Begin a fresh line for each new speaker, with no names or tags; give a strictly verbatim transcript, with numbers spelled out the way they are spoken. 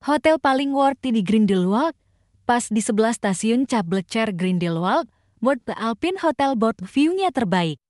Hotel paling worthy di Grindelwald, pas di sebelah stasiun Cap Blecher Grindelwald, Moord Alpine Hotel Boat view-nya terbaik.